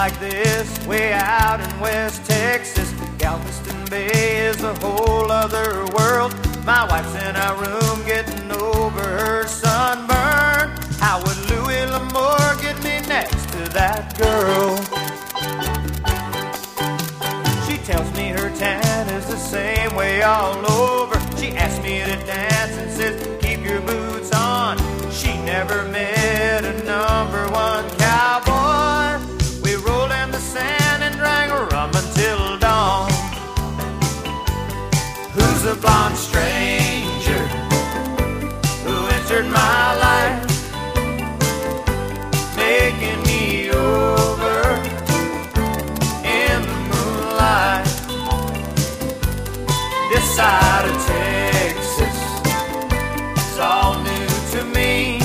like this way out in West Texas. Galveston Bay is a whole other world. My wife's in our room getting over her sunburn. How would Louis L'Amour get me next to that girl? She tells me her tan is the same way all over. She asks me to dance and says, keep your boots on. She never met a #1 cowboy. We rolled in the sand and drank rum until dawn. Who's the blonde stranger who entered my life, making me over in the moonlight? This side of Texas is all new to me.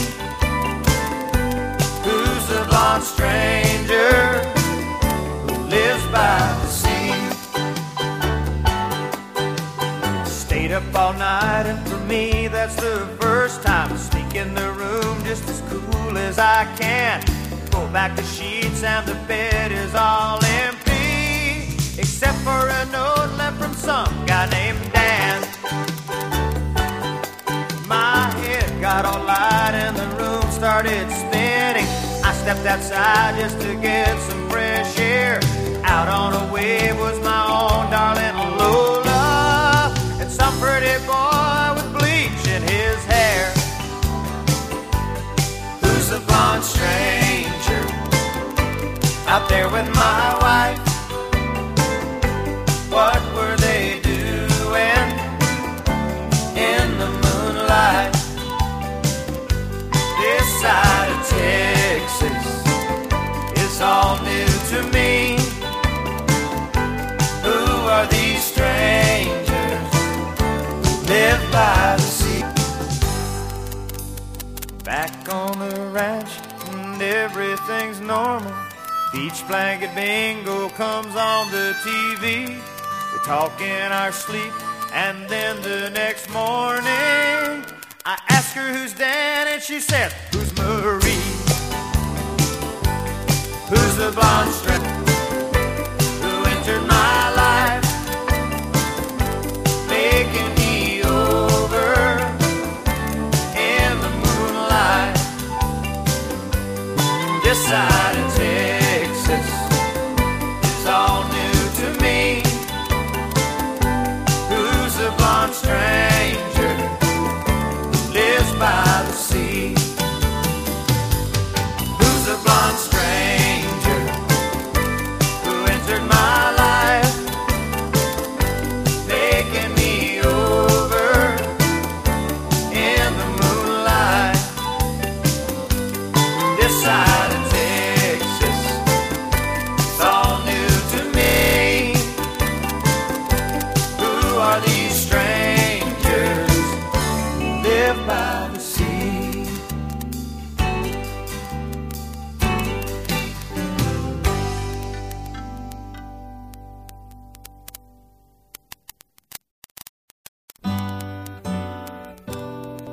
Who's the blonde stranger who lives by the sea? Stayed up all night, and for me that's the first time to sneak in the room just as cool as I can. Pull back the sheets and the bed is all empty, except for a note left from some guy named Dan. My head got all light and the room started spinning. I stepped outside just to get some fresh air. Out on a wave was my own darling Lola, and some pretty boy with bleach in his hair. Who's the blonde stranger out there with my wife? What were they doing in the moonlight? This side of Texas is all new to me. Who are these strangers who live by the sea? Back on the ranch and everything's normal. Beach blanket bingo comes on the TV. We talk in our sleep, and then the next morning I ask her who's Dan, and she said, who's Marie? Who's the blonde strip?